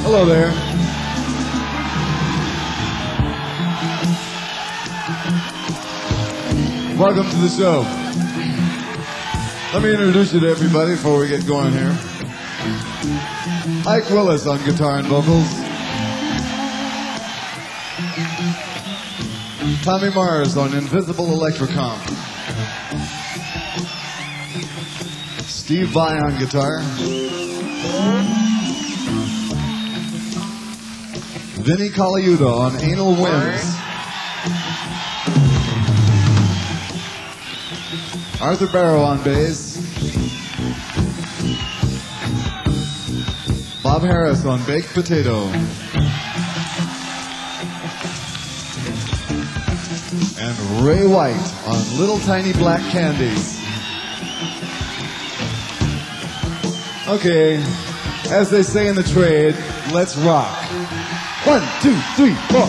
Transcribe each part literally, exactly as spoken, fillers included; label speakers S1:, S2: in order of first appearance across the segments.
S1: Hello there. Welcome to the show. Let me introduce you to everybody before we get going here. Ike Willis on guitar and vocals. Tommy Mars on Invisible Electrocom. Steve Vai on guitar. Vinny Colaiuta on Anal Winds. Arthur Barrow on bass. Bob Harris on baked potato. And Ray White on Little Tiny Black Candies. Okay, as they say in the trade, let's rock. One, two, three, four.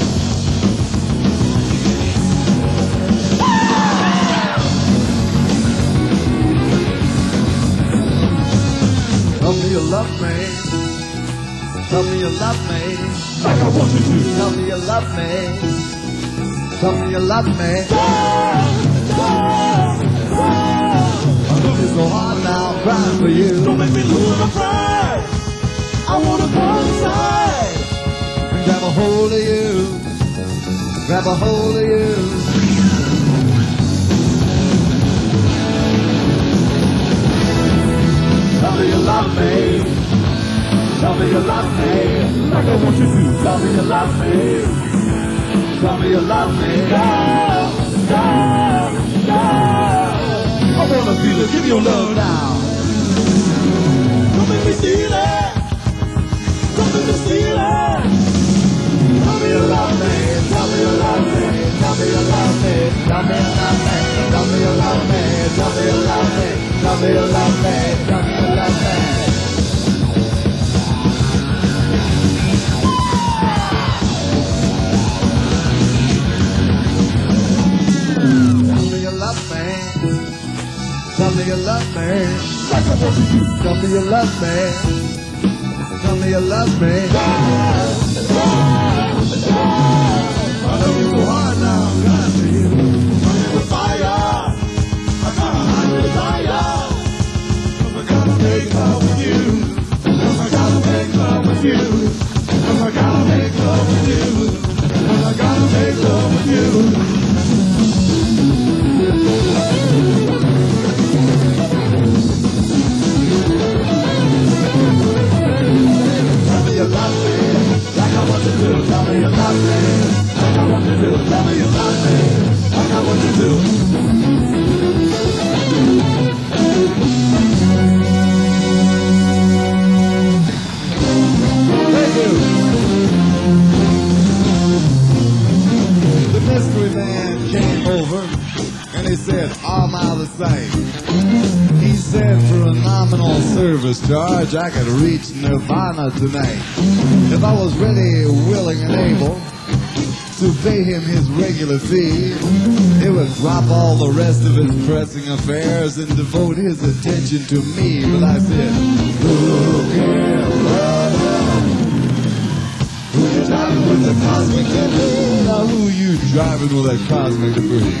S1: Tell me you love me. Tell me you love me. Like I want you to. Tell me you love me. Tell me you love me. I love you so hard now, I'm crying for you.
S2: Don't make me lose my pride. I wanna go inside.
S1: Grab a hold of you. Grab a hold of you.
S2: Tell me you love me. Tell me you love me. Like I want you to. Tell me you love me. Tell me you love me. Girl, girl, girl. I wanna feel it. Give me your love now. Don't make me steal it. Don't make me steal it. Tell me you love me. Tell me you love me. Tell me you love me. Tell me you love me. Tell me you love me. Tell me you love me. Tell me you love me. Tell me you love me.
S1: Tell me you love me. Like I want you to. Tell me you love me. Tell me you love me. I love you so hard now, I'm crying for you.
S2: I'm in the fire. I got a hot desire. I gotta make love with you. I gotta make love with you. I gotta make love with you. I gotta make love with you. Tell me you love me, like I want you to. Tell me you love me, like I want you to. Tell me you love me, like I want you to.
S1: Thank you. The mystery man came over and he said, I'm out of sight. He said for a nominal service charge I could reach Nirvana tonight. If I was ready, willing and able to pay him his regular fee, he would drop all the rest of his pressing affairs and devote his attention to me. But I said, look here, brother, who you driving with the cosmic debris? Now who you driving with that cosmic debris?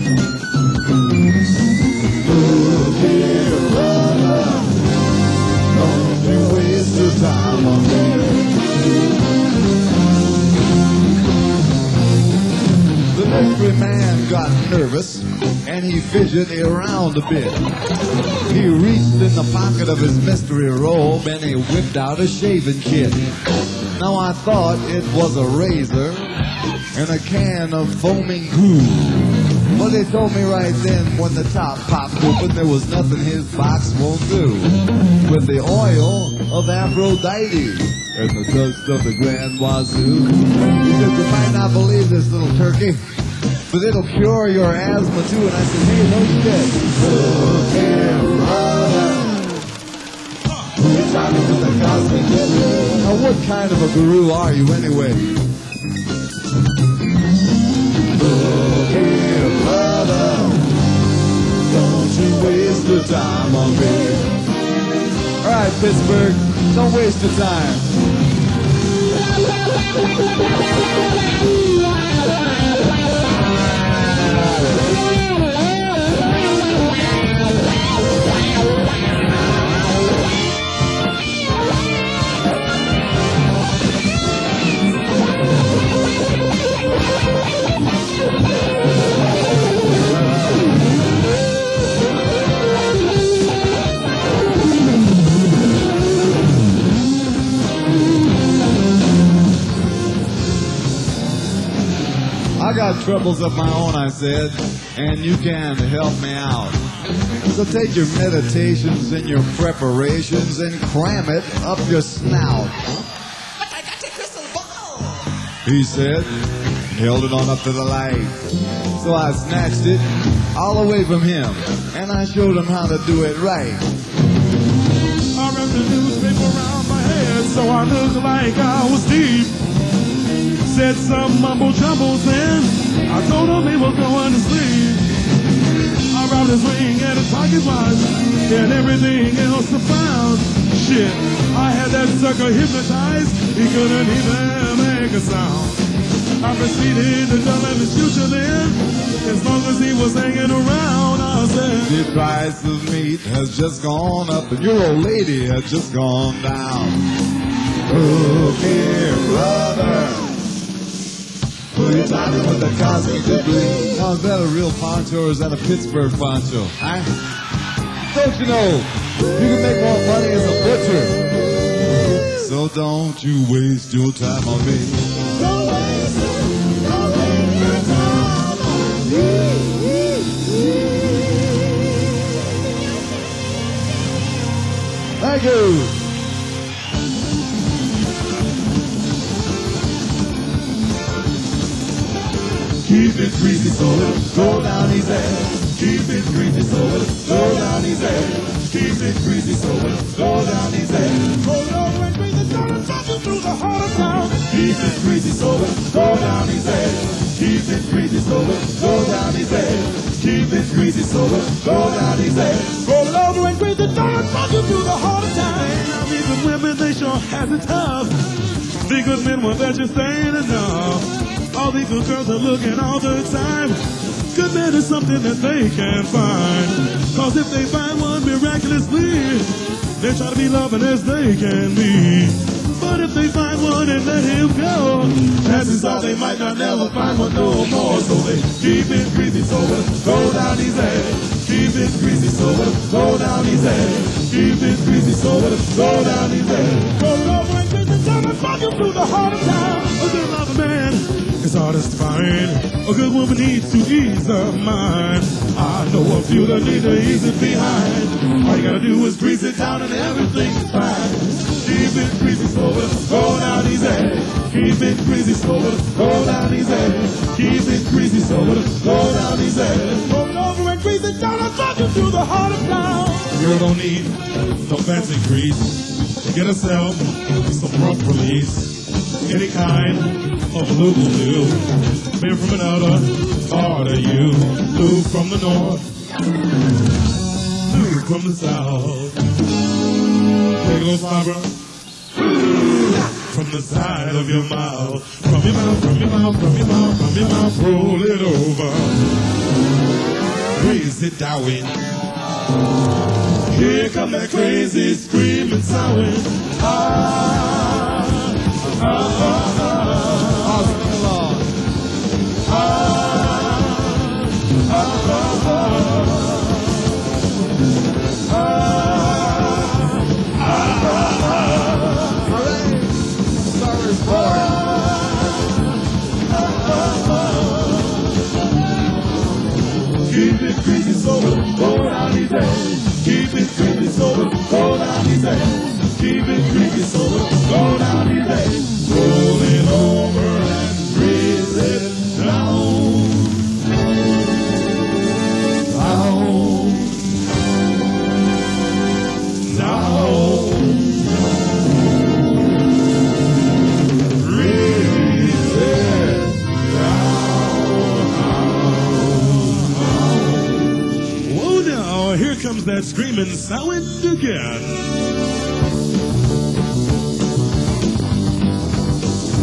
S1: Look here, brother, don't you waste your time on me. The mystery man got nervous and he fidgeted around a bit. He reached in the pocket of his mystery robe and he whipped out a shaving kit. Now I thought it was a razor and a can of foaming goo. But they told me right then when the top popped open there was nothing his box won't do. With the oil of Aphrodite and the dust of the Grand Wazoo. He said, you might not believe this, little turkey, but it'll cure your asthma too. And I said, hey, no you did. Look here, brother, you're talking to the cosmic guru. Now what kind of a guru are you anyway? Look here, brother, don't you waste your time on me. All right, Pittsburgh, don't waste your time. I got troubles of my own, I said, and you can help me out. So take your meditations and your preparations and cram it up your snout.
S3: But I got a crystal ball.
S1: He said, held it on up to the light. So I snatched it all away from him, and I showed him how to do it right.
S2: I wrapped the newspaper around my head so I looked like I was deep. Said some mumble jumbles then I told him he was going to sleep. I robbed his ring and his pocket watch and everything else I found. Shit, I had that sucker hypnotized, he couldn't even make a sound. I proceeded to tell him his future then, as long as he was hanging around. I said,
S1: the price of meat has just gone up and your old lady has just gone down. Look here, brother, who you talking with the cosmic debris? Now, is that a real poncho or is that a Pittsburgh poncho? Huh? Don't you know, you can make more money as a butcher. So don't you waste your time on me.
S2: don't waste it, don't waste your time on me.
S1: Thank you.
S2: Keep it greasy so it'll go down easy. Keep it greasy so it'll go down easy. Keep it greasy so it'll go down easy. Roll over and greasy so it'll touch you through the heart of town. Keep it greasy so it'll go down easy. Keep it greasy so it'll go down easy. Keep it greasy so it'll go down easy. Roll it over and greasy so it'll touch you through the heart of town. Now these are women, they sure has it tough. The good men will bet you ain't enough. All these good girls are looking all the time. Good men is something that they can't find. Cause if they find one miraculously, they try to be loving as they can be. But if they find one and let him go, chances are they might not never find one no more. So they keep it greasy so it'll go down easy. Keep it greasy so it'll go down easy. Keep it greasy so it'll go down easy. Roll it over and greasy so it'll fuck you through the heart of town. A good love a man, it's hardest to find. A good woman needs to ease her mind. I know a few that need to ease it behind. All you gotta do is grease it down and everything's fine. Keep it greasy so it'll go down easy. Keep it greasy so it'll go down easy. Keep it greasy so it'll go down easy. Roll it over and grease it down and fuck you through the heart of town. Girl don't need no fancy grease. Get herself some rough release. Any kind of lube will do. Made from another part of you. Lube from the north, lube from the south. Take a little fiber from the side of your mouth. From your mouth, from your mouth, from your mouth, from your mouth. Roll it over. Raise it down. Here come that crazy screaming sound. Ah, ah, ah, ah.
S1: I'll sing along.
S2: Ah, ah, ah, ah. Ah, ah,
S1: All right. Sorry for
S2: ah. Keep it greasy so it'll go down easy. Keep it greasy so it'll go down easy. Keep it greasy so it'll go down easy. Roll it over and grease it down. Down. Down. Grease it down. Whoa now, here comes that screaming sound again.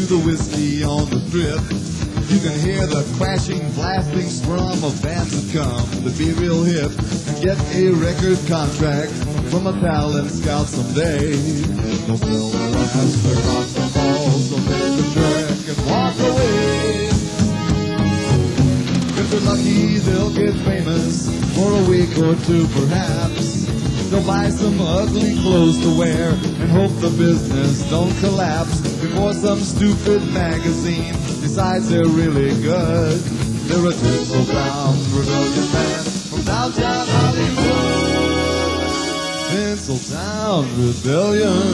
S1: the whiskey on the strip. You can hear the crashing, blasting strum of bands that come to be real hip and get a record contract from a talent scout someday. They'll sell their ass, their constant calls, they'll take the track and walk away. If they're lucky, they'll get famous for a week or two perhaps. They'll buy some ugly clothes to wear and hope the business don't collapse before some stupid magazine decides they're really good. They're a Tinseltown rebellion band from downtown Hollywood. Tinseltown Rebellion.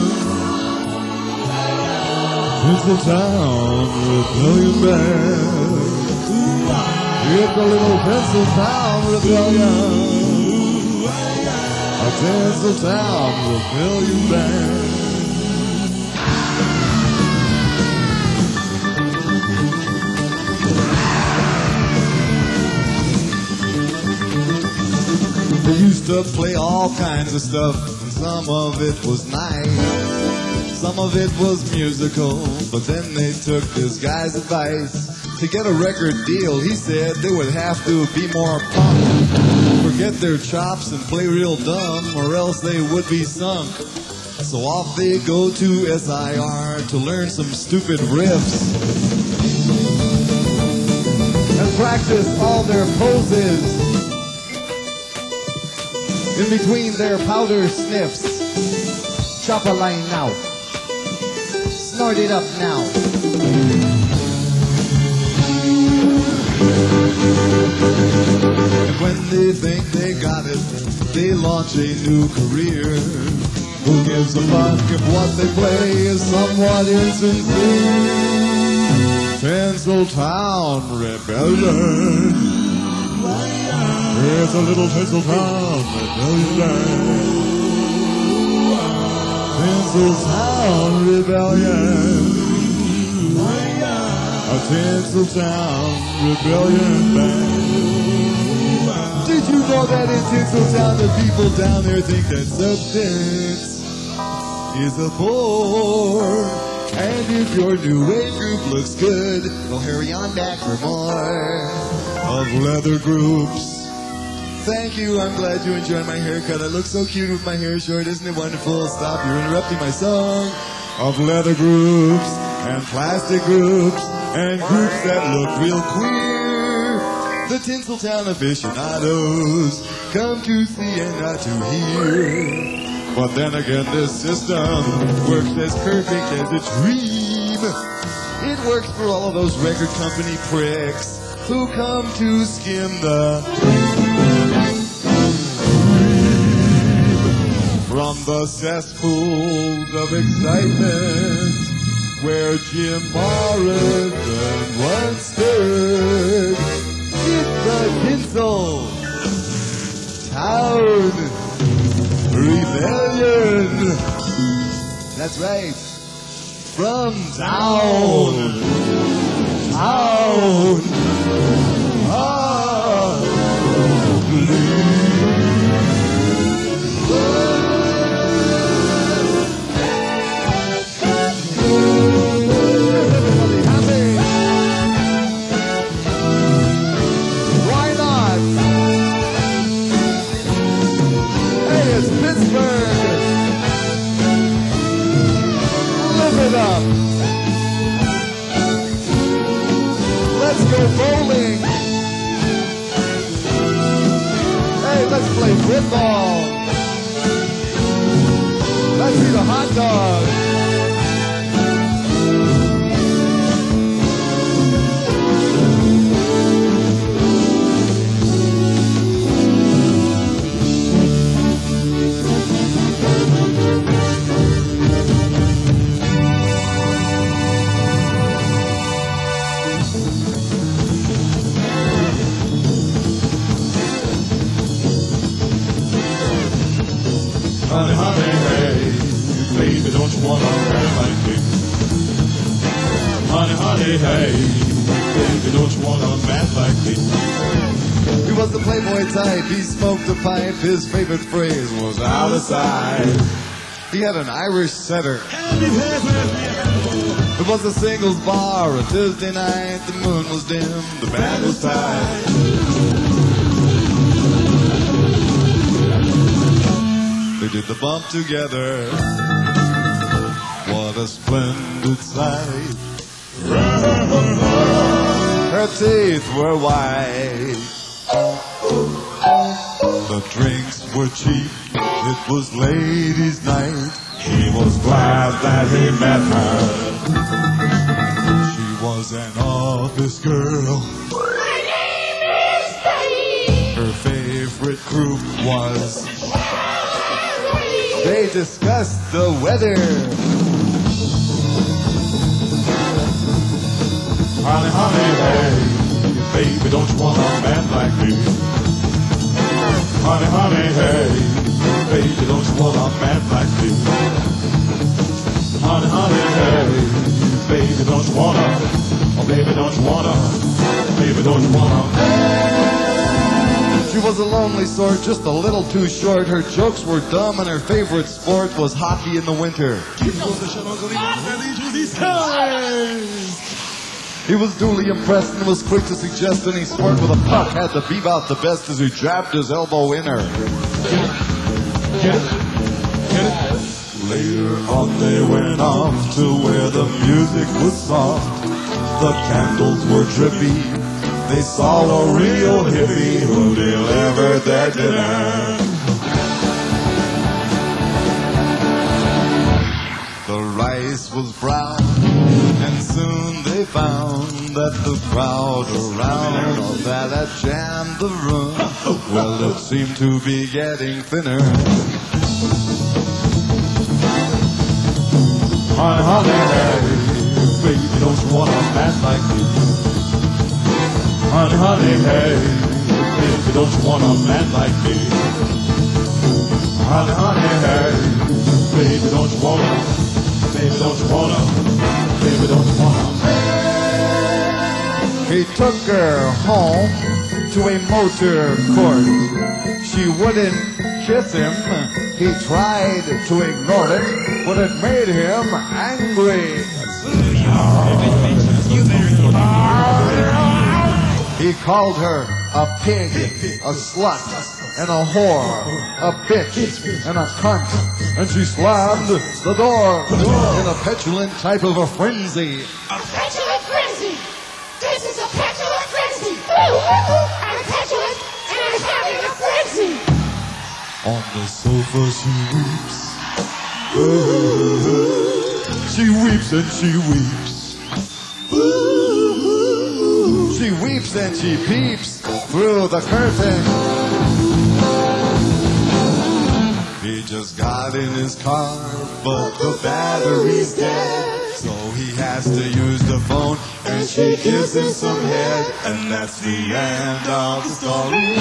S1: Tinseltown Rebellion band. It's a little Tinseltown Rebellion. A Tinseltown Rebellion band. They used to play all kinds of stuff, and some of it was nice. Some of it was musical, but then they took this guy's advice. To get a record deal, he said they would have to be more punk, forget their chops and play real dumb, or else they would be sunk. So off they go to S I R to learn some stupid riffs and practice all their poses in between their powder sniffs. Chop a line now. Snort it up now. And when they think they got it, they launch a new career. Who gives a fuck if what they play is somewhat insincere? Tinseltown Rebellion. Here's a little Tinseltown Rebellion. Tinseltown Rebellion. A Tinseltown Rebellion band. Did you know that in Tinseltown the people down there think that substance is a bore? And if your new wave group looks good, they'll hurry on back for more of leather groups. Thank you, I'm glad you enjoyed my haircut. I look so cute with my hair short, isn't it wonderful? Stop, you're interrupting my song. Of leather groups and plastic groups and groups that look real queer. The Tinseltown aficionados come to see and not to hear. But then again, this system works as perfect as a dream. It works for all of those record company pricks who come to skim the from the cesspools of excitement where Jim Morrison once stood. It's the Tinsel Town Rebellion. That's right. From town, town, ah, up. Let's go bowling. Hey, let's play football. Let's eat a hot dog. Honey, honey, hey, baby, don't you wanna ride like me? Honey, honey, hey, baby, don't you wanna mad like me? He was the playboy type, he smoked a pipe, his favorite phrase was out of sight. He had an Irish setter. It was a singles bar, a Tuesday night, the moon was dim, the band was tight. They did the bump together. What a splendid sight. Her teeth were white. The drinks were cheap. It was ladies' night. He was glad that he met her. She was an office girl.
S2: My name is Betty.
S1: Her favorite group was.
S2: Sherry.
S1: They discussed the weather.
S4: Honey, honey, hey, baby, don't you want a man like me? Honey, honey, hey, baby, don't you want a man like me? Honey, honey, hey, baby, don't you wanna? Oh, baby, don't you wanna? Baby, don't you wanna?
S1: She was a lonely sort, just a little too short. Her jokes were dumb and her favorite sport was hockey in the winter. He was duly impressed and was quick to suggest any sport with a puck had to be about the best as he jabbed his elbow in her.
S4: Get it? Get it? Later on they went off to where the music was soft. The candles were drippy. They saw a real hippie who delivered their dinner.
S1: The rice was brown, and soon they found that the crowd around that had jammed the room, well, it seemed to be getting thinner.
S4: Honey, honey, hey, baby, don't you want a man like me? Honey, honey, hey, baby, don't you want a man like me? Honey, honey, hey, baby, don't you wanna? Baby, don't you wanna? Baby, don't you wanna?
S1: He took her home to a motor court. She wouldn't kiss him. He tried to ignore it, but it made him angry. He called her a pig, a slut, and a whore, a bitch, and a cunt. And she slammed the door in a petulant type of a frenzy.
S2: A petulant frenzy. This is a petulant frenzy. I'm petulant and I'm having a frenzy.
S1: On the sofa she weeps. She weeps and she weeps. She weeps and she peeps through the curtain. He just got in his car, but the battery's dead. So he has to use the phone, and she gives him some head. And that's the end of the story.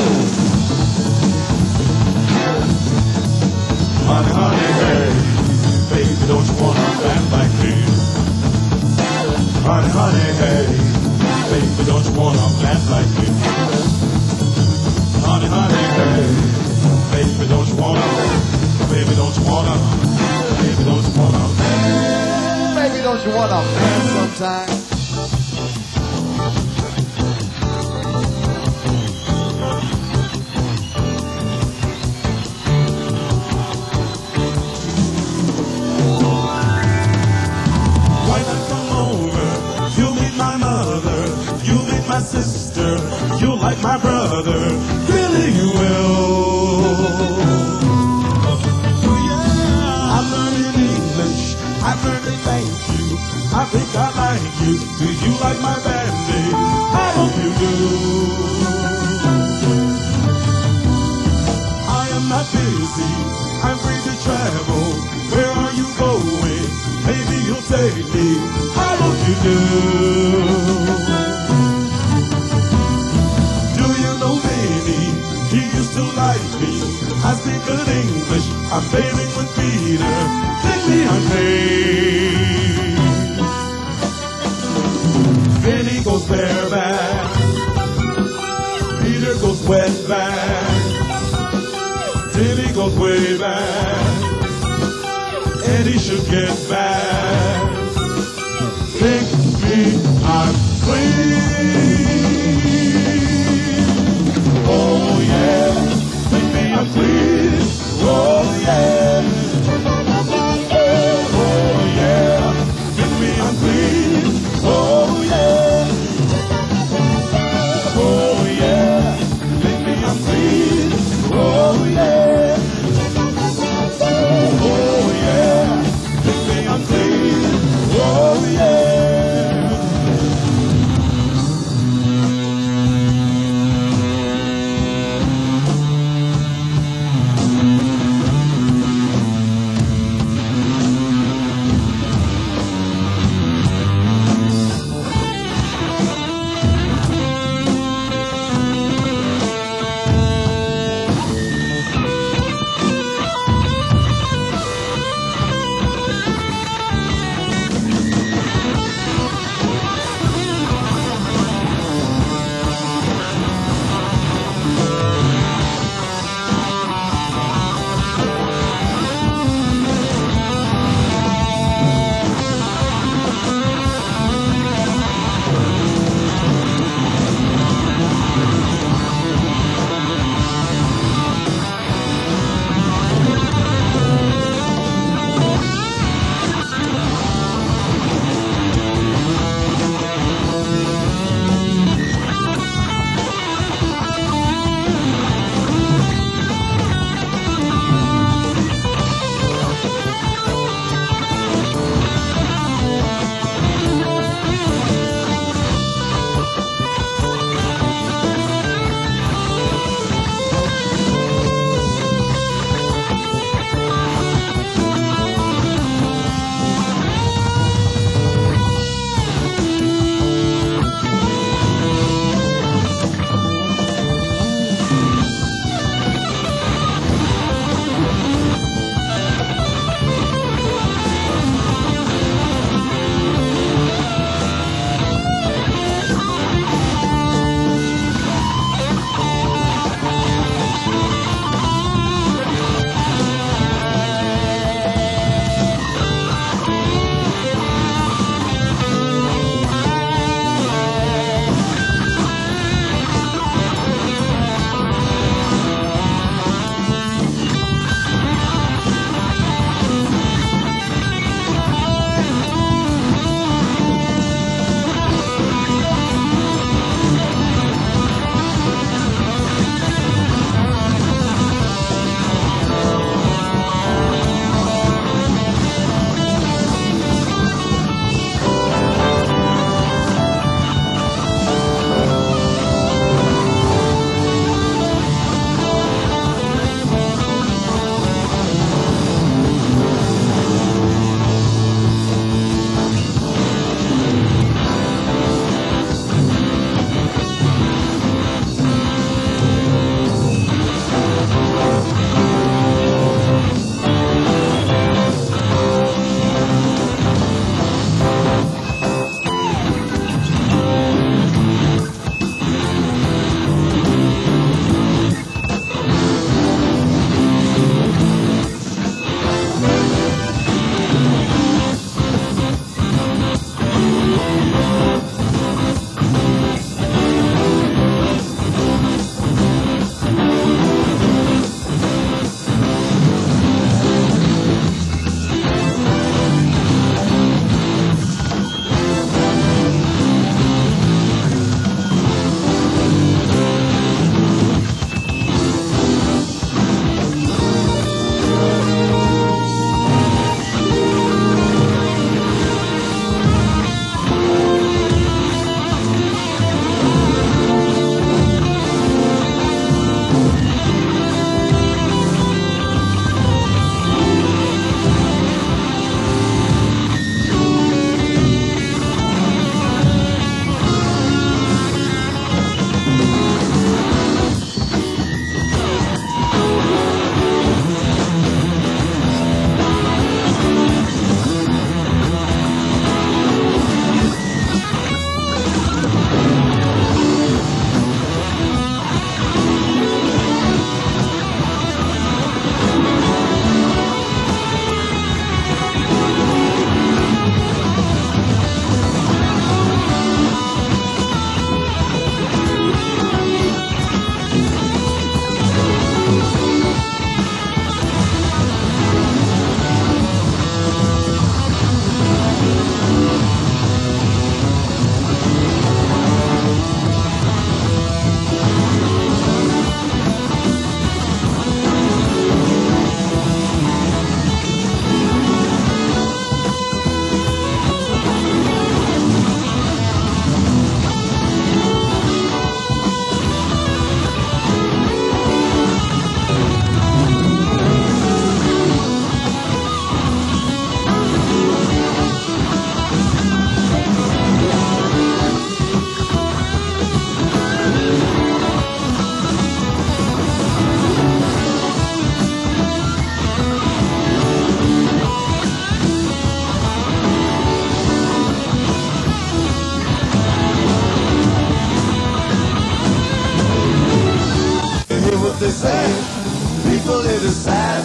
S4: Honey, honey, hey, baby, don't you want a man like me? Honey, honey, hey, baby, don't you want a man like me? Honey, honey, hey, baby, don't you wanna? Baby, don't you wanna? Baby, don't you wanna?
S1: Baby, don't you want a man sometime?
S4: Why not come over? You meet my mother, you meet my sister, you like my brother, really you will. I learned English, I learned to thank you. I think I like you. Do you like my band-aid? I hope you do. I am not busy, I'm free to travel. Where are you going? Maybe you'll take me. I hope you do. Do you know Benny? He used to like me. I speak good English. I'm bathing with Peter. Take me on faith. Benny goes bareback. Peter goes wetback. Timmy goes way back. Eddie should get back. I'm clean. Oh yeah, make me I'm clean. Oh yeah. Oh yeah, make me I'm clean. Oh yeah. Oh yeah, make me I'm clean. Oh yeah. Oh yeah, make me I'm clean. Oh yeah.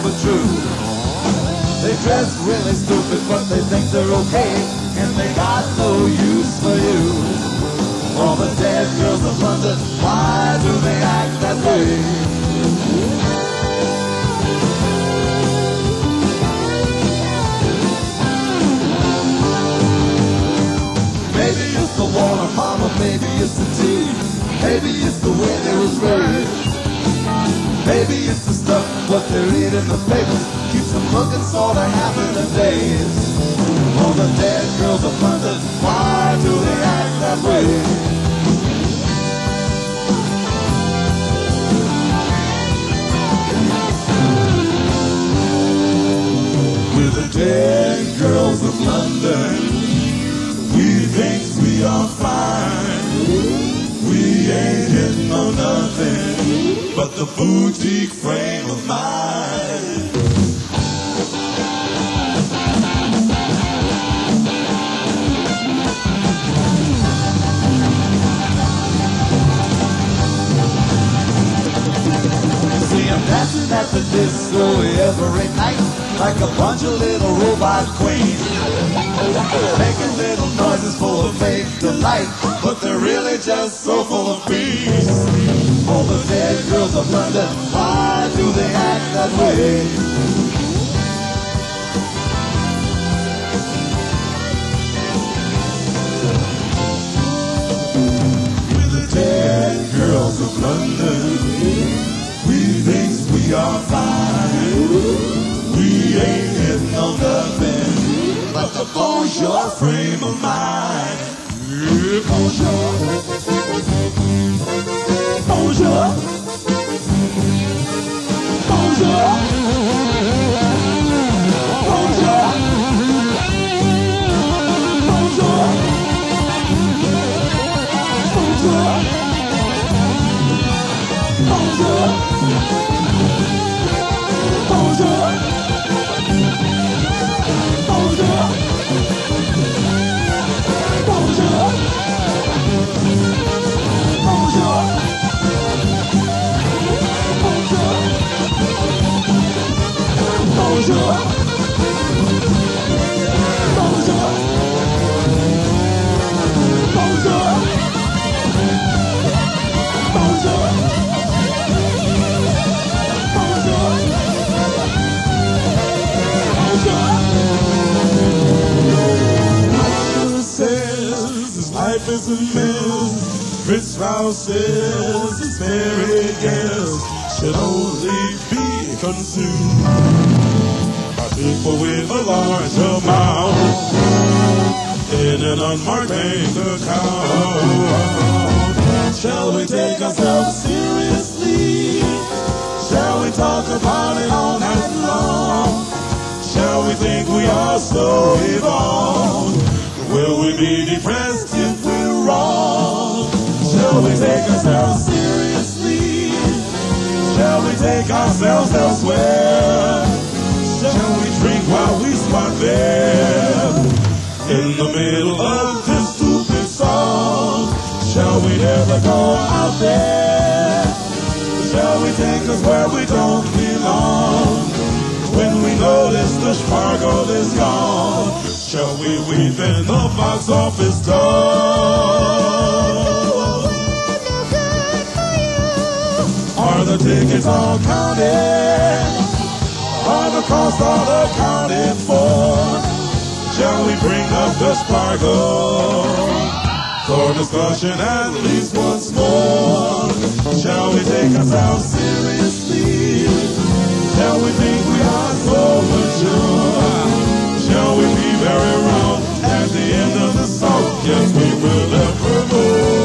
S2: never true. They dress really stupid, but they think they're okay, and they got no use for you. All the dead girls of London, why do they act that way? Maybe it's the water, mama, maybe it's the tea. Maybe it's the way they was raised. Maybe it's the stuff what they read in the papers keeps them looking sorta happy in the days. All the dead girls of London, why do they act that way? We're the dead girls of London. We think we are fine. We ain't hitting on nothing but the boutique frame of mind. See, I'm dancing at the disco every night like a bunch of little robot queens, making little noises full of fake delight, but they're really just so full of bees. All the dead girls of London, why do they act that way? We're the dead girls of London. We think we are fine. We ain't hitting on nothing but the bonjour frame of mind. Yeah, bonjour. Bonjour. Bonjour. Bonjour. Bonjour. Bonjour. Bonjour. Bonjour. Bonjour. Bonjour. Bonjour. Bonjour. Bonjour. Bonjour. Bonjour. Says his life is a mess. Fritz Strauss says his married guests should only be consumed by people with a large amount in an unmarked bank account. Shall we take ourselves seriously? Shall we talk about it all night long? Shall we think we are so evolved? Will we be depressed if we're wrong? Shall we take ourselves seriously? Shall we take ourselves elsewhere? Shall we drink while we squat there in the middle of this stupid song? Shall we never go out there? Shall we take us where we don't belong? When we notice the sparkle is gone, shall we weep in the box office door? Are the tickets all counted? Are the costs all accounted for? Shall we bring up the sparkle for discussion at least once more? Shall we take ourselves seriously? Shall we think we are so mature? Shall we be very wrong at the end of the song? Yes, we will evermore.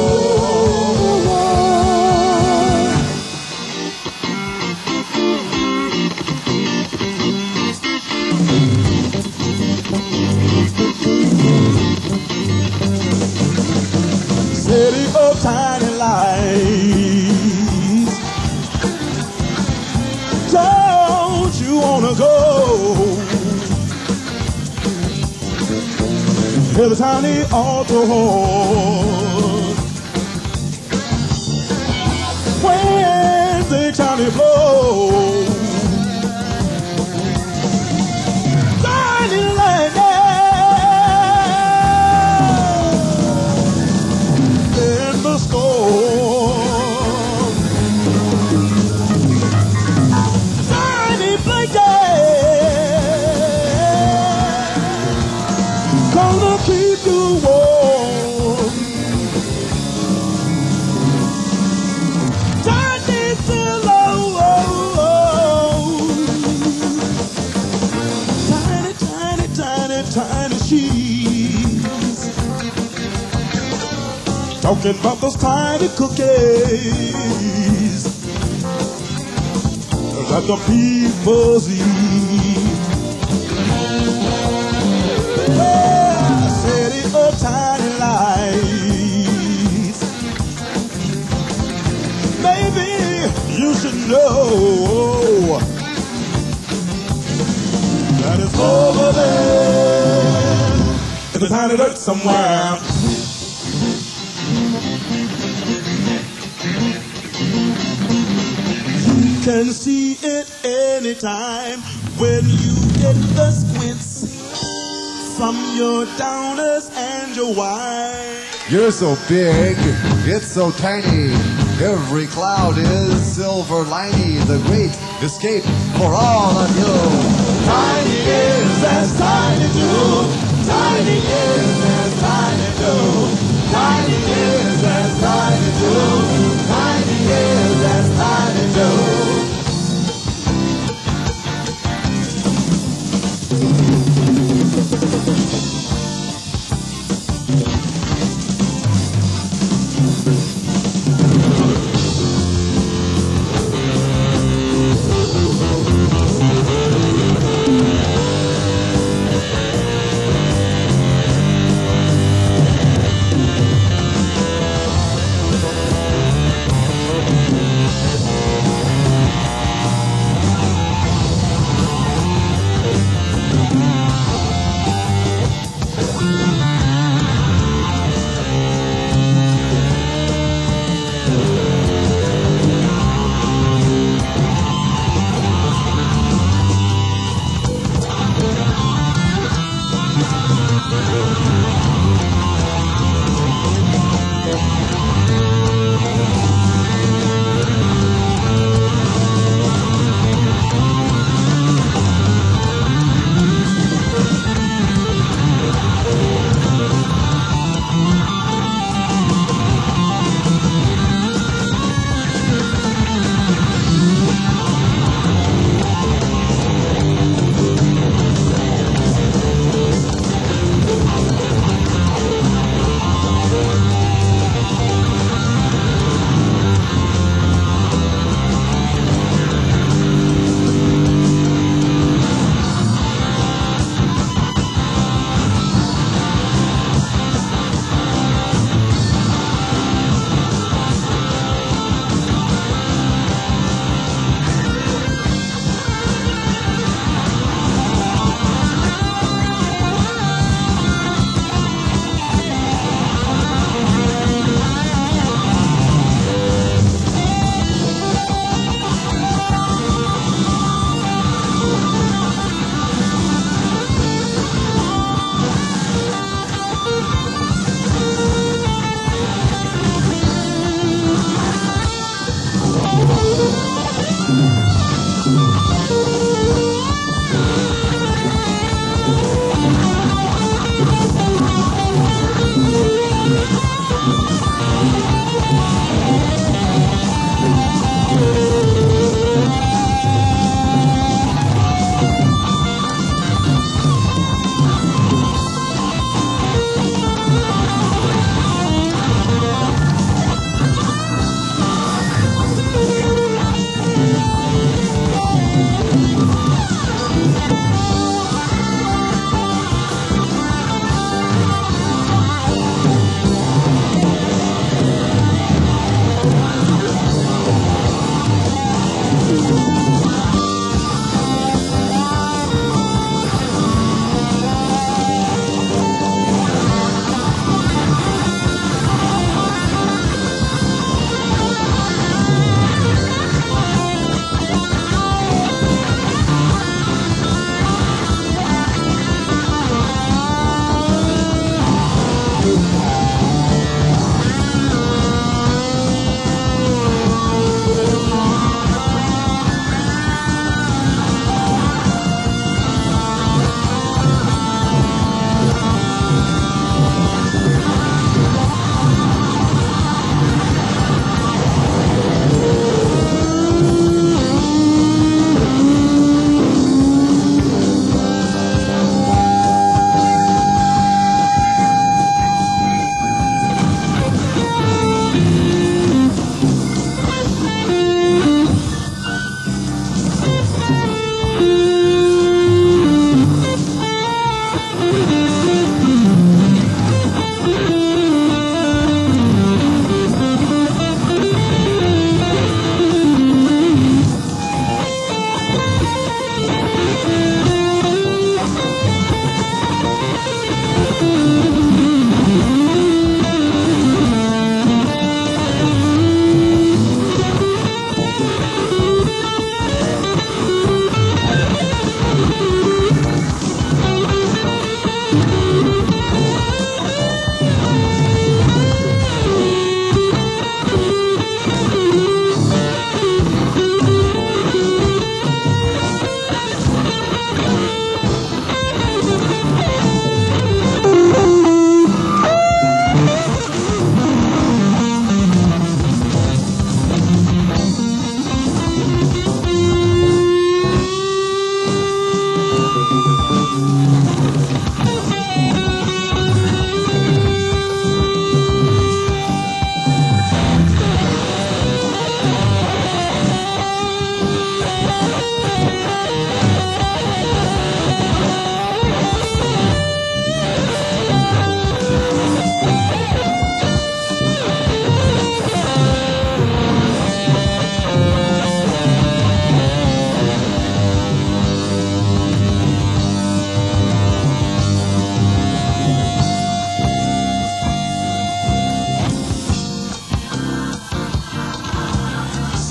S2: City of tiny lights, don't you wanna go? Hear the tiny altar horn when the tiny blow. gonna keep you warm. Tiny pillow, tiny, tiny, tiny, tiny sheets. Talking about those tiny cookies that the people's eat. Yeah, city of tiny lights. Maybe you should know that it's over there in the tiny dirt somewhere. Can see it anytime when you get the squints from your downers and your wife.
S1: You're so big, it's so tiny. Every cloud is silver lining. The great escape for all of you.
S2: Tiny is as tiny do. Tiny is as tiny do. Tiny is as tiny do. Tiny is as tiny do.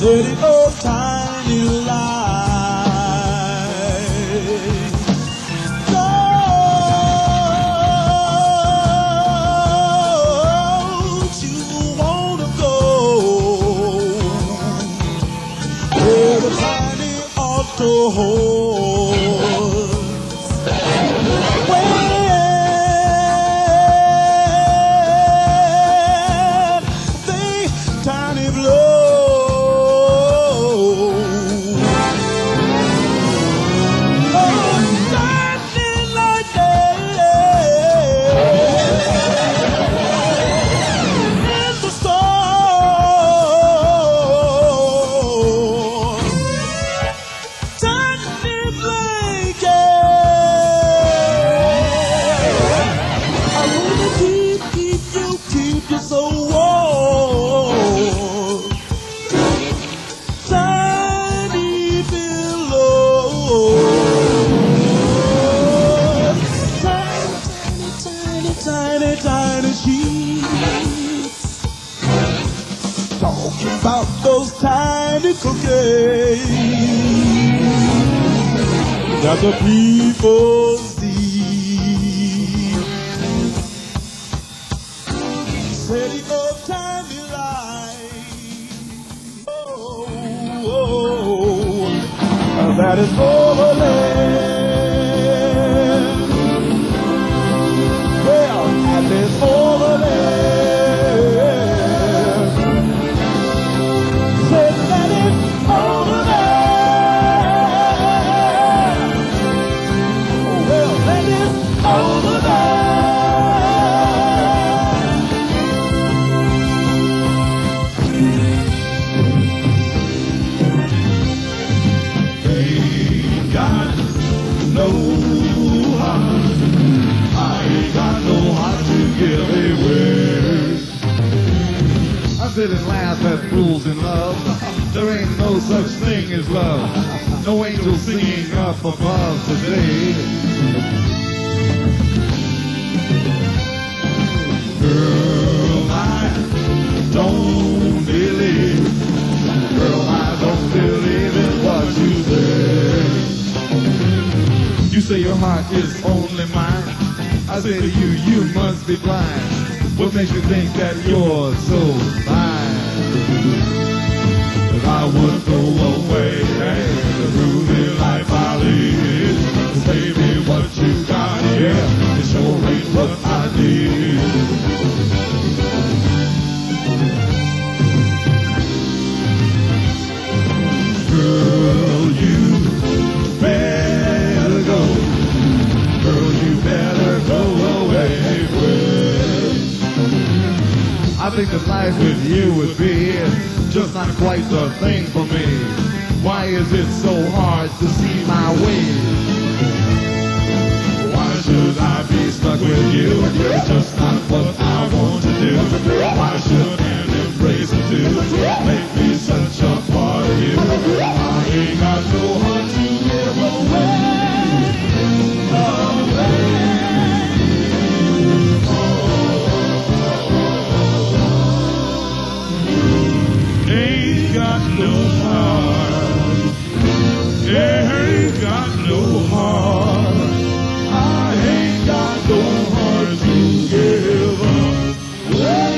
S4: city of tiny lights. Don't you wanna go where the tiny auto holds, where they tiny blow? Talking about those tiny cookies that the people see. City of tiny lights. Oh, oh, oh, that is overland. Well, that is overland.
S1: I sit and laugh at fools in love. There ain't no such thing as love. No angel singing up above today. Girl, I don't believe. Girl, I don't believe in what you say. You say your heart is only mine. I say to you, you must be blind. What makes you think that you're so fine? If I would go away, hey, the groovy life I lead. 'Cause baby, what you got here, it sure ain't what I need. Girl, you better go. Girl, you better go away. I think that life with you would be just not quite the thing for me. Why is it so hard to see my way? Why should I be stuck with you? It's just not what I want to do. Why should an embrace or two make me such a part of you? I ain't got no heart to give away. Away. Ain't got no heart, ain't got no heart, I ain't got no heart to give away.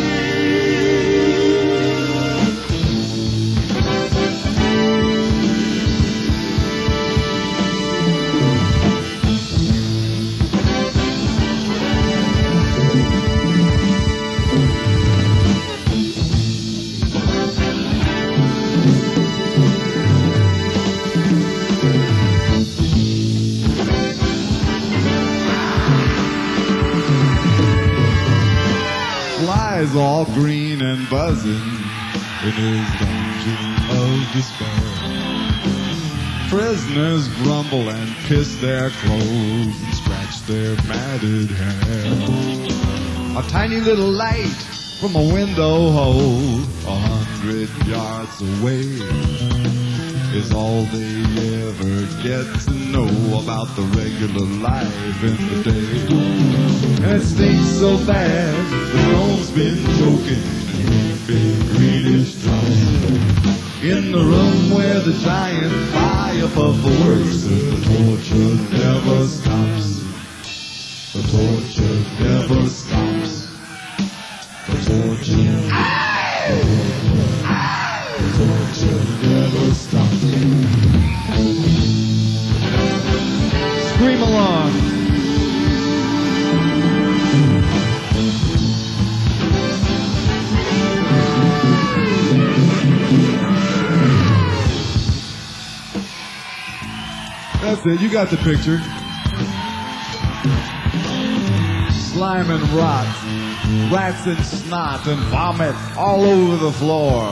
S1: Flies all green and buzzing in his dungeon of despair. Prisoners grumble and piss their clothes and scratch their matted hair. A tiny little light from a window hole a hundred yards away is all they ever get to know about the regular life in the day. And it stinks so bad, the room's been choking and big greenish drum. In the room where the giant fire puffer works, the torture never stops. The torture never stops. The torture, the torture never stops. Scream along. That's it, you got the picture. Slime and rot, rats and snot and vomit all over the floor.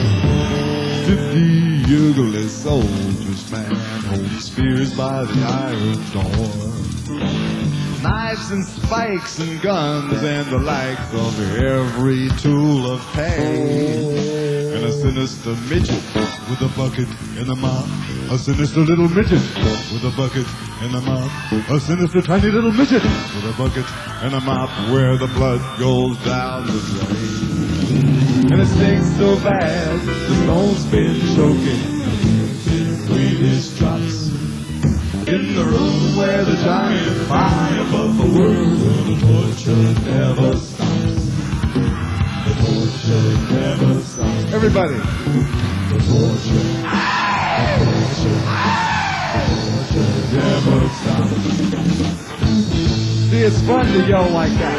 S1: Fifty ugly soldiers, man, holding spears by the iron door. Knives and spikes and guns and the like of every tool of pain. And a sinister midget with a bucket and a mop. A sinister little midget with a bucket and a mop. A sinister tiny little midget with a bucket and a mop where the blood goes down the drain. And it stinks so bad, the stone's been choking between his drops. In the room where the giant fire above the world, the torture never stops. The torture never stops. Everybody. The torture, the torture, the torture never stops. See, it's fun to yell like that.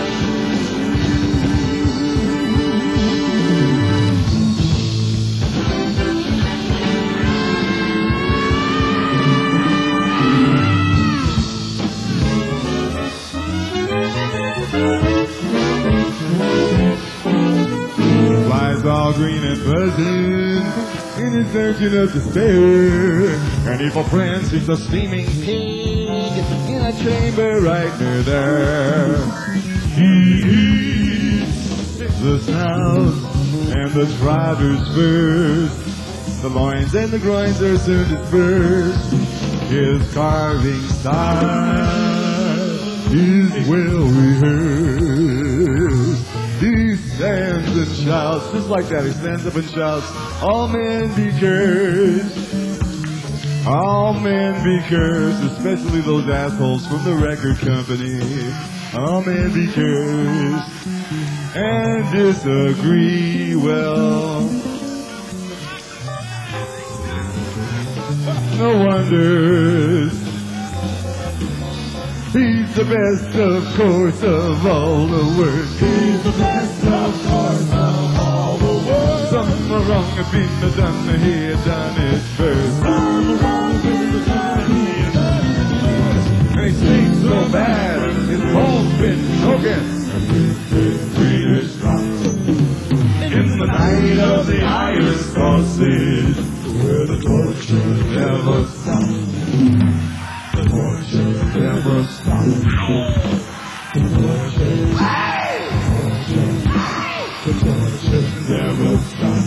S1: Flies all green and buzzing in his dungeon of despair. An evil prince is a steaming pig in a chamber right near there. He eats the snout and the trotters first. The loins and the groins are soon dispersed. His carving style is well rehearsed. He stands and shouts, just like that, he stands up and shouts, all men be cursed. All men be cursed, especially those assholes from the record company. All men be cursed and disagree, well, no wonders. He's the best, of course, of all the worst. He's the best, of course, of all the worst. Some are wrong have been done, he had done it first. Some are wrong have been done, he had done it first. And he sings so bad, his bones been choking. His breathers dropped. In the night of the iron sausage, where the torture never stops. The torture never stops. The torture, the torture never stops.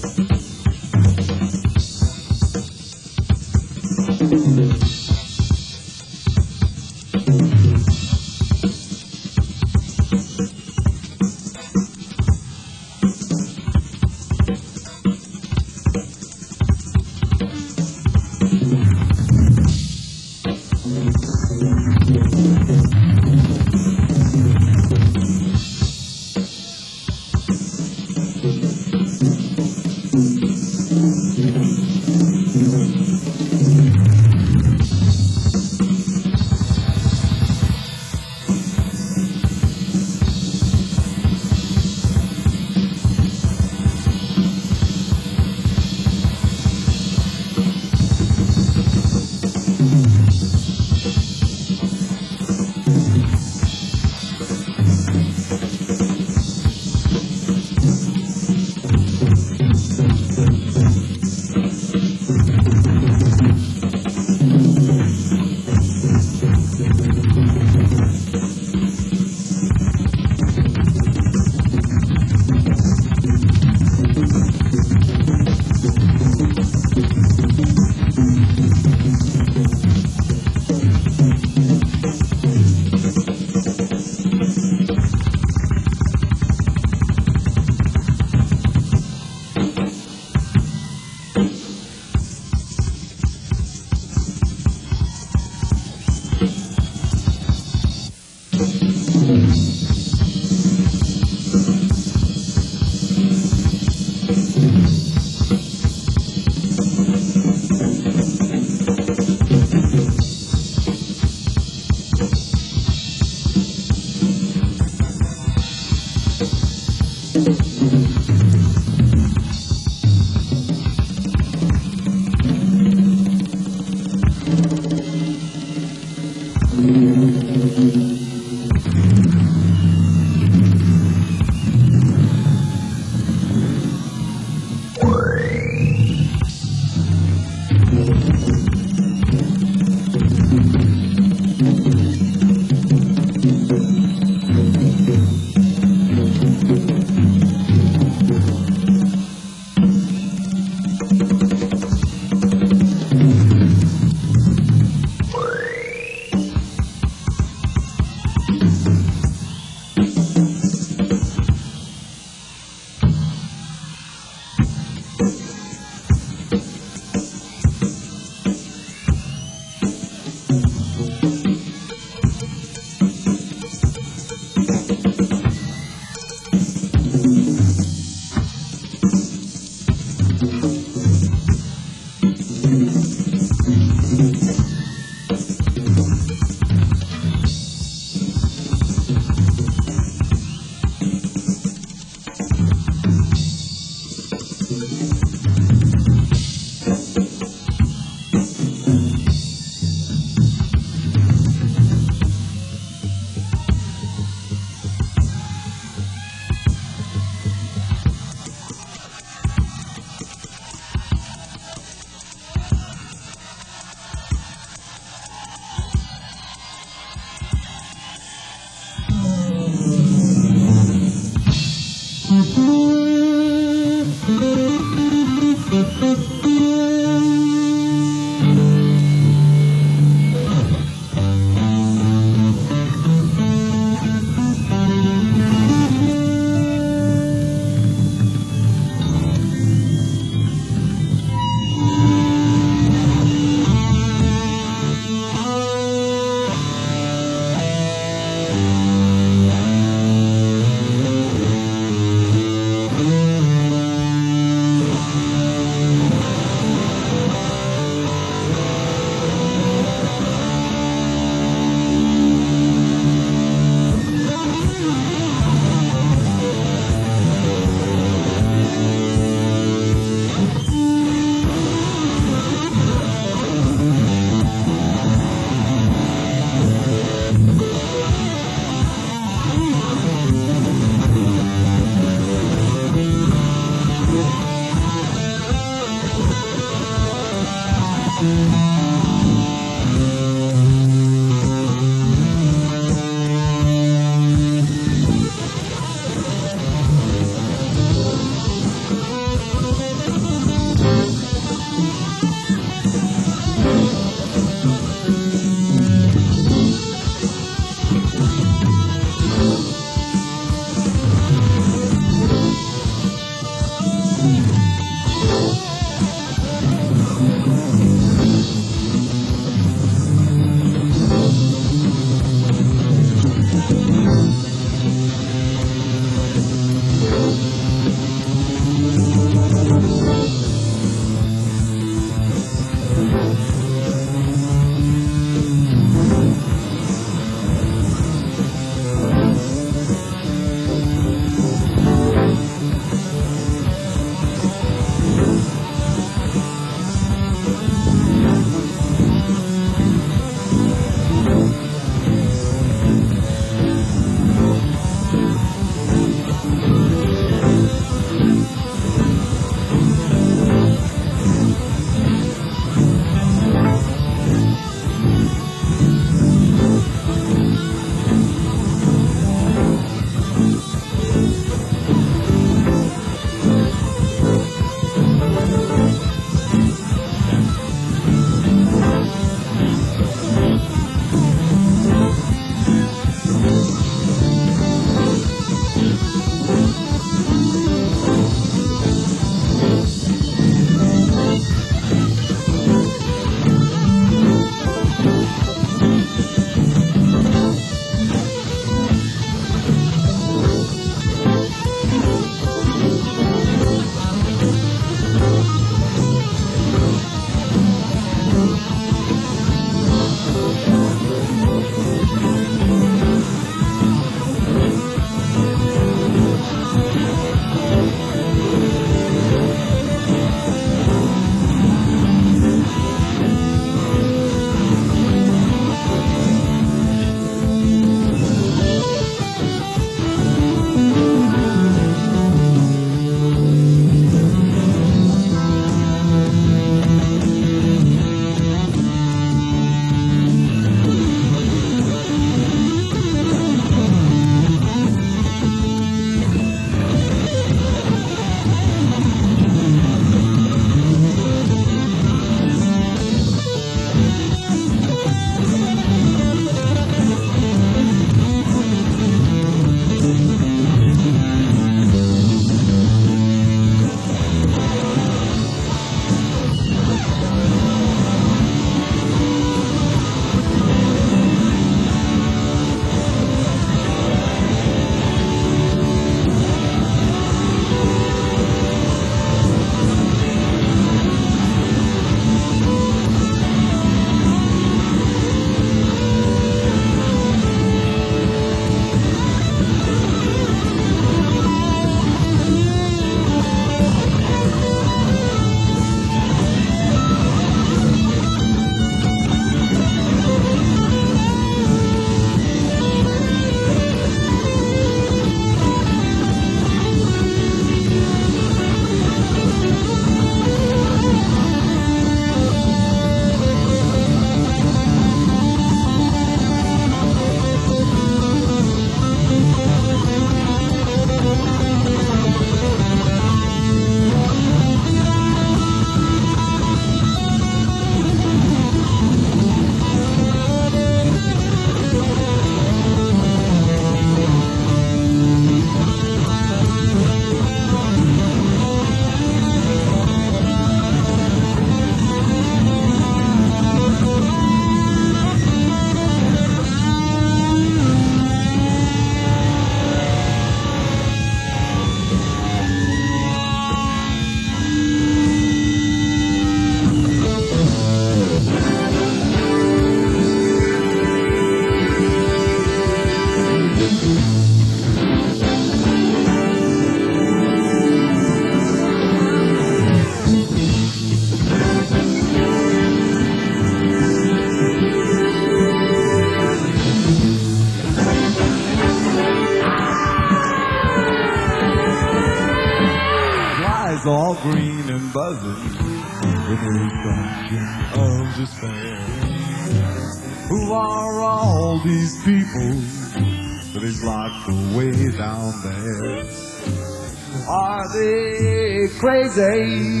S1: green and buzzing in his dungeon of despair. Who are all these people that he's locked away down there? Are they crazy?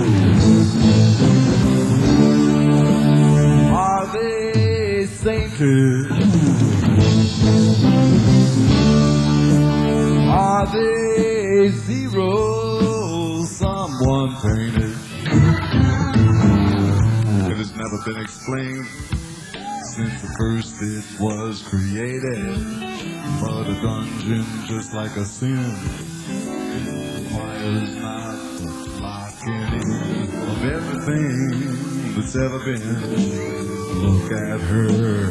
S1: Are they sainted? Are they zero someone painted? It has never been explained since the first it was created. But a dungeon, just like a sin, requires not locking in of everything that's ever been. Look at her.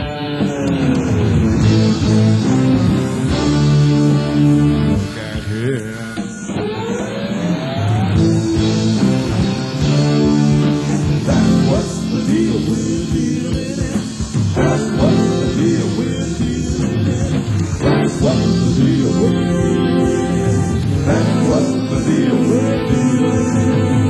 S1: Look at him.
S2: That's what's the deal with dealing in. That's what's the deal with dealing in. That's what's the deal with dealing in. That's what's the deal with dealing in.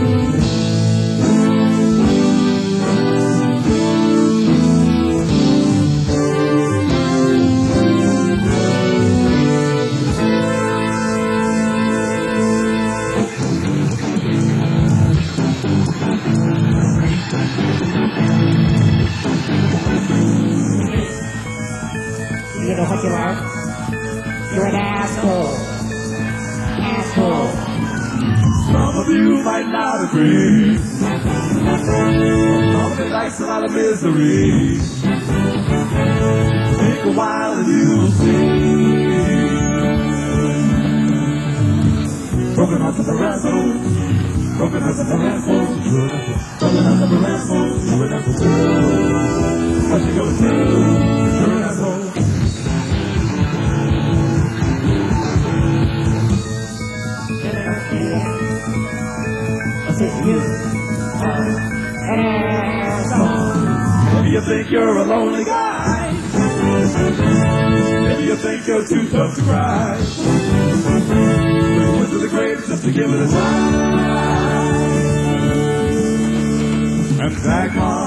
S5: You know what you are? You're an asshole. Asshole.
S2: Some of you might not agree. Some of it likes a lot of misery. Take a while and you'll see. Broken hearts of the wrestle. Broken hearts of the wrestle. Broken hearts of the wrestle. You're an asshole. What you gonna do? You're an asshole.
S5: You are an asshole.
S2: Maybe you think you're a lonely guy. Maybe you think you're too tough to cry. We went to the grave just to give it a try. And Dagmar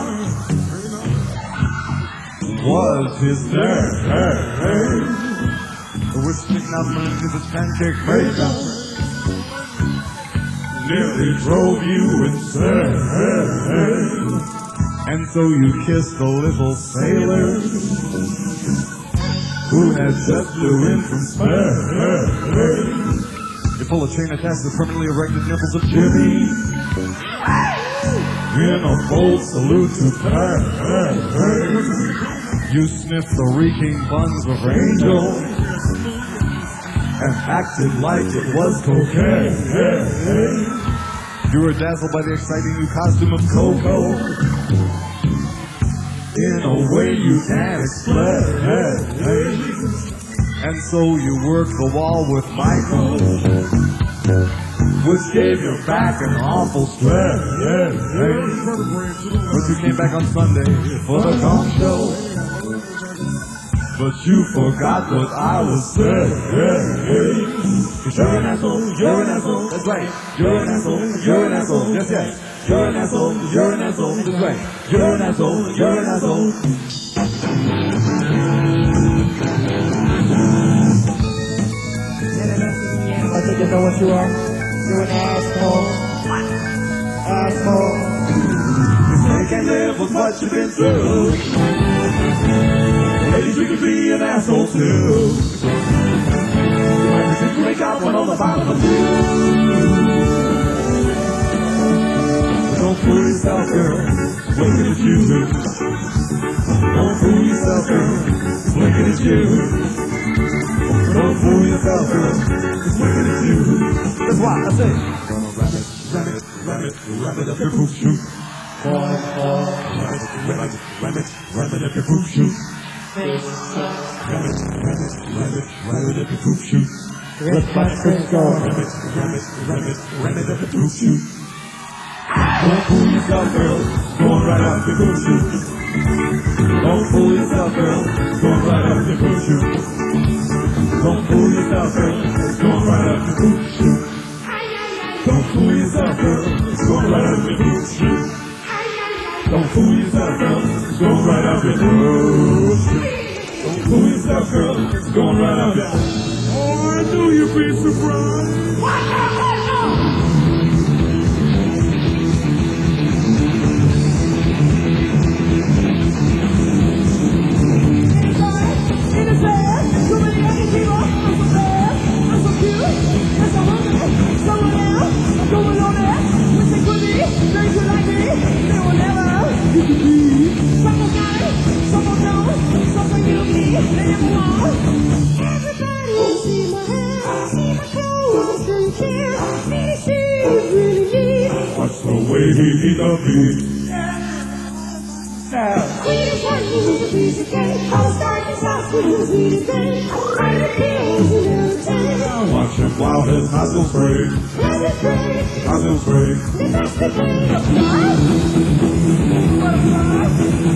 S2: was his name.
S1: Which sticking out from into the pancake maker.
S2: Nearly drove you insane.
S1: And so you kissed the little sailor who had just flew in from Spain. You pull a chain attached to the permanently erected nipples of Jimmy in a bold salute to Paris. You sniffed the reeking buns of Angel and acted like it was cocaine. You were dazzled by the exciting new costume of Coco in a way you can't explain. And so you worked the wall with Michael, which gave your back an awful strain. But you came back on Sunday for the gong show. But you forgot what I was saying. You're an asshole, you're an asshole, that's right. You're an asshole, you're an asshole, yes, yes. You're an asshole, you're an asshole, that's right. You're an asshole, you're an asshole.
S5: I think you know what you are. You're an asshole. Asshole.
S2: You can't live with what you've been through. Ladies, you can be an asshole too. You might just break out one on the bottom of you. Don't fool yourself, girl. Looking at you. Don't fool yourself, girl. Looking at you. Don't fool yourself, girl. It's looking at you. That's why I say, gonna ram it, ram it, ram it, ram it up your poop shoot. Ram it, ram it, ram it, ram it up your poop shoot. Ram it, ram it, ram it, ram it up your poop shoot.
S5: Let's watch this go.
S2: Ram it, ram it, ram it, ram it up your poop shoot. Don't fool yourself, girl. Going right up your poop shoot. Don't fool yourself, girl. Going right up your poop shoot. Don't fool yourself, girl. Going right up your poop shoot. Don't fool yourself, girl. It's going right up your throat. Don't fool yourself, girl. It's going right up your throat. Don't fool yourself, girl. It's going right up your throat. Oh, I knew you'd be surprised. What? What's the way he beat the beat? Now.
S6: Sweetest one is a piece of cake. I'll start this out with the sweetest thing. Right at the end, you never take.
S2: Watch him while his nostrils break.
S6: Let it break.
S2: Nostrils break.
S6: The best thing. Butterfly. Butterfly.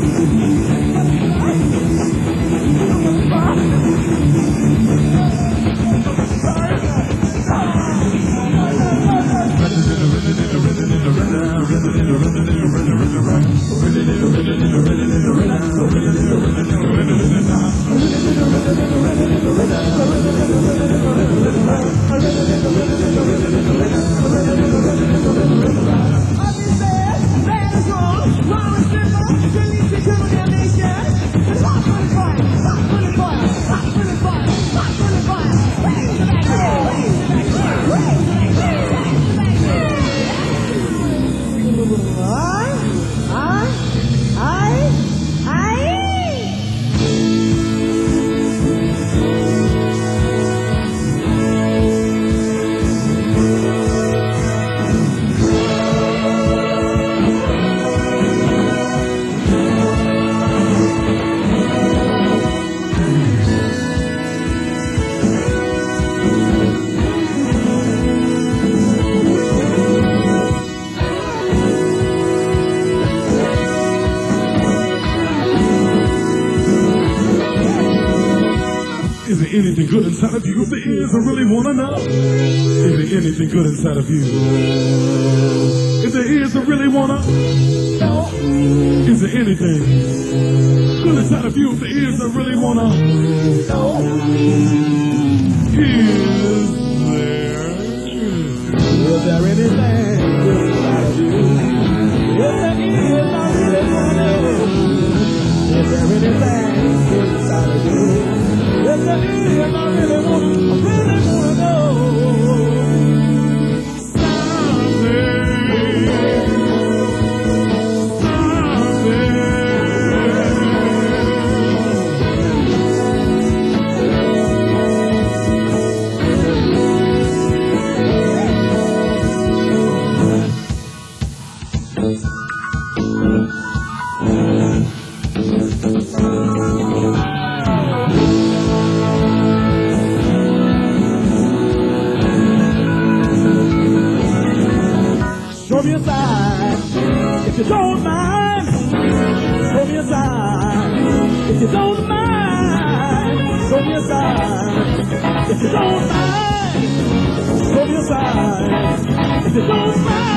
S2: Is there anything good inside of you? If there is, I really want to know. Is there anything good inside of you? If there is, I really want to know. Is there anything good inside of you? If there is, I really want to know. Is there? Is there anything good inside of you? If there is, I really want to know. Is there anything good inside of you? Yes, I is, I really want, I really want to know. Show me a sign, if you don't mind. Show me a sign, if you don't mind. Show me a sign, if you don't mind. Show me a sign, if you don't mind.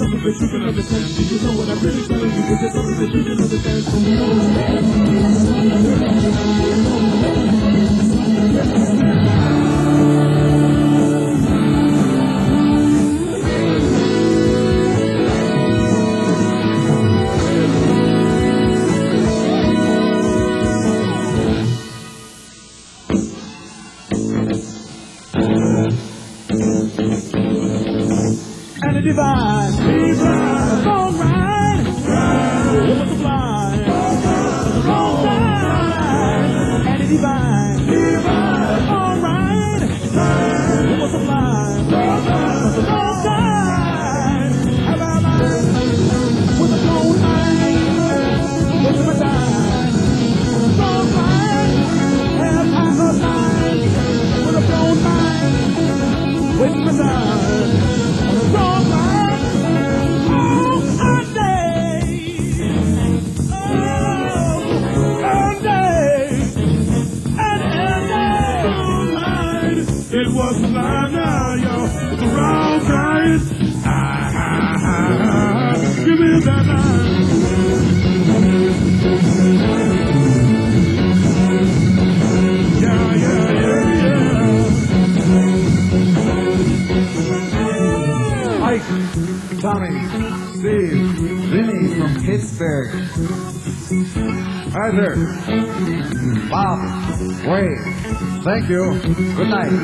S2: something that you can understand. You know what I'm really telling you, is it something that you can understand? So you and the divine, divine, all right, right. It was a blind, wrong side, and the divine, divine, all right, right. It was a blind, wrong side. How about mine? With a cold mind, with a divine, wrong side. Have I a mind with a cold mind, with a divine. Wrong line, all a day, oh, a day, and a day. It was a line now, y'all, with the wrong kind. Ah, ah, ah, ah. Give me that line. Yeah, yeah, yeah, yeah.
S1: Mike, Tommy, Steve, Vinny from Pittsburgh. Arthur, Bob, Wade, thank you. Good night.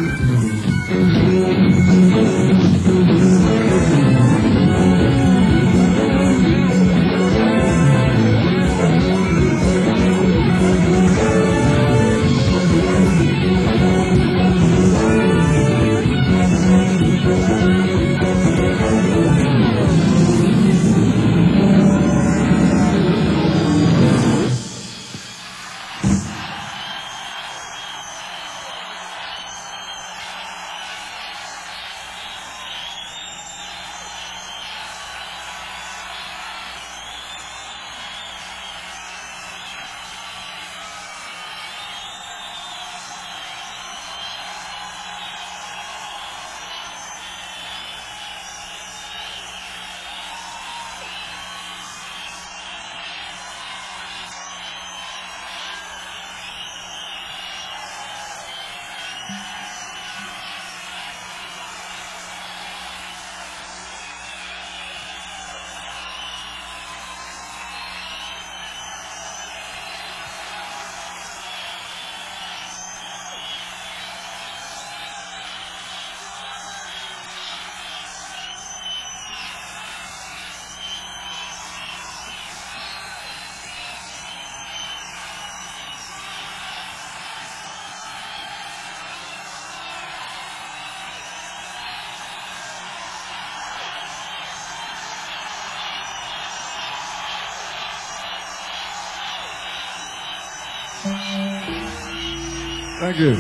S1: Thank you.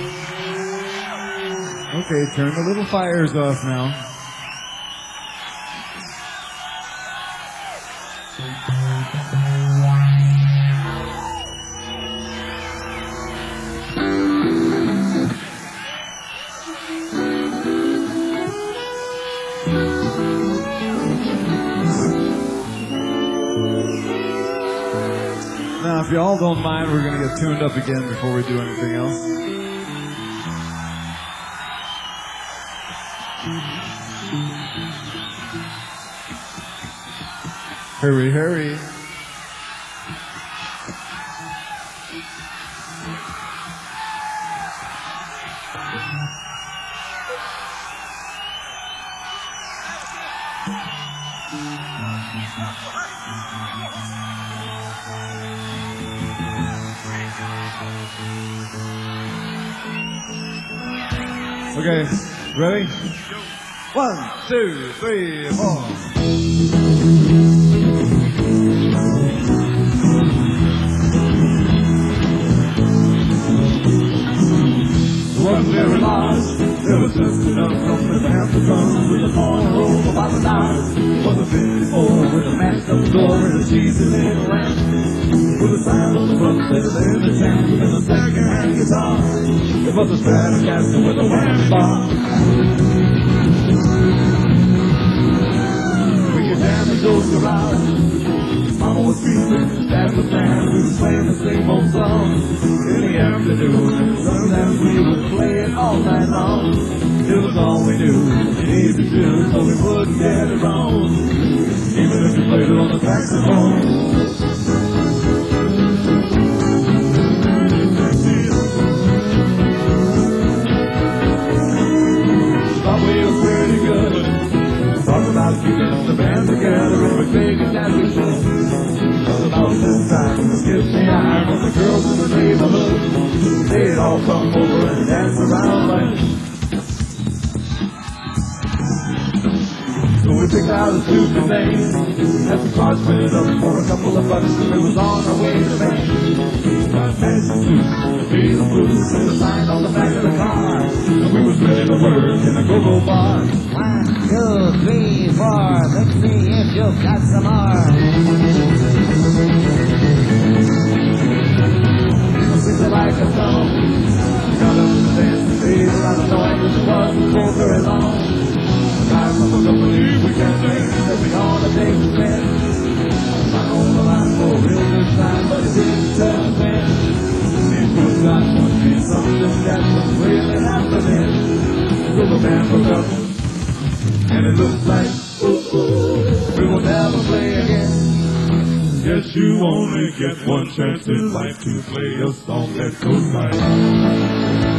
S1: Okay, turn the little fires off now. Now, if you all don't mind, we're going to get tuned up again before we do anything else. Hurry, hurry. Okay, ready? One, two, three, four. Wasn't very large, there was just enough from the panther gun with a cornrow about the knives. Was a fifty-four with a mashed up door and a cheesy little lamp. With a sign on the front that said the champ and a second-hand guitar. It was a Stratocaster with a whammy bar. We
S2: the band, we were playing the same old song in the afternoon. Sometimes we would play it all night long. It was all we knew, the A B Cs, so we wouldn't get it wrong. Even if you played it on the saxophone. About keeping the band together and we're thinking that we should. Well, about this time, we skipped the iron on the girls in the neighborhood. They'd all come over and dance around like. So we picked out a stupid name, had some cards printed up for a couple of bucks, and it was on our way to Maine. Got fancy suits, the Beatles blues, and a sign on the back of the car. And we was ready to work in a go-go bar.
S5: One, two, three, four. Let's see if you've got some more.
S2: Things like a song. Got up to dance and fade around the noise, it wasn't for very long. I remember company we can't think that we ought to take the spin. I know the line for a real good time, but it didn't turn when. These good times must be something that was really happening. So the band broke up, and it looks like we will never play again. Yes, you only get one chance in life to play a song that goes like.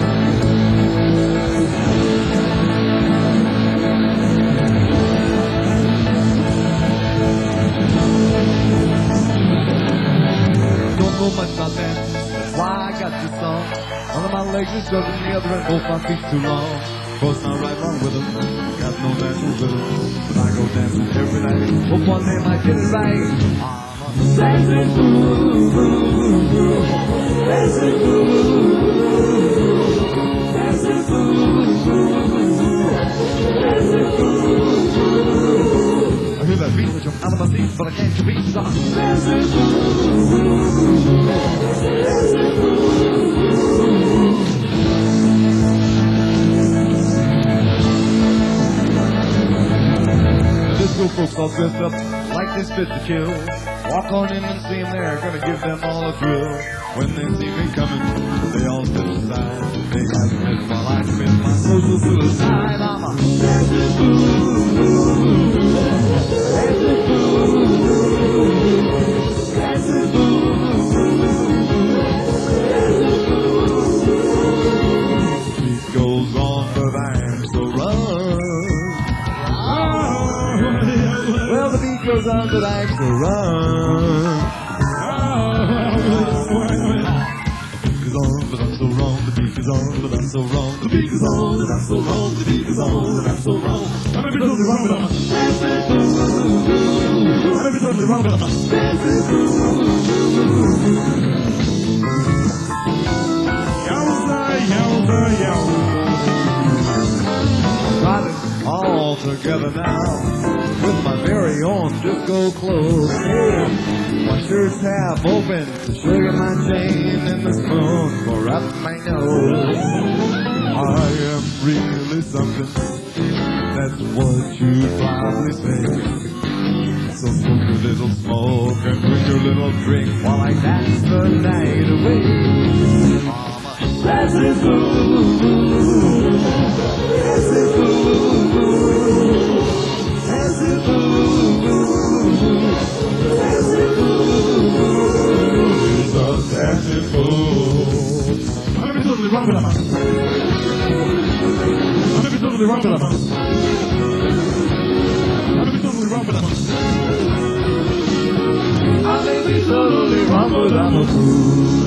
S1: Much about that. That's why I got this song. One of my legs is short and the other and both my feet too long. Course not right wrong with them. Got no natural rhythm. But I go dancing every night. Hope one day I might get it right.
S2: Dancing through, dancing through, dancing through, dancing through.
S1: I hear that beat which I'm out of my seat, but I can't compete.
S2: Dancing through.
S1: Disco folks all dressed up like this fit to kill. Walk on in and see them there, gonna give them all a thrill. When they see me coming, they all step aside. They have a miss while I commit my social suicide. I'm a dancing fool, dancing fool, dancing fool. Goes on, but I'm so wrong. Well, the beat goes on, but I'm so wrong. The beat is on, but I'm so wrong. The beat is on, but I'm so wrong. The beat is on, but I'm so wrong. The beat is on, but I'm so wrong. I may be totally wrong, but I'm I may be totally wrong, but I'm Yowza, yowza, yowza. Got it all together now with my very own disco clothes. Yeah. My shirt tab open, sugar my chain, and the spoon for up my nose. I am really something, that's what you'd probably say. So smoke your little smoke and drink your little drink while I dance the night away. Mama, dancing fool, dancing fool, dancing fool, dancing fool, he's a dancing fool. I'm totally wrong with him. I'm totally wrong with him. I'm totally wrong with him. I may be totally wrong, but I'm a fool.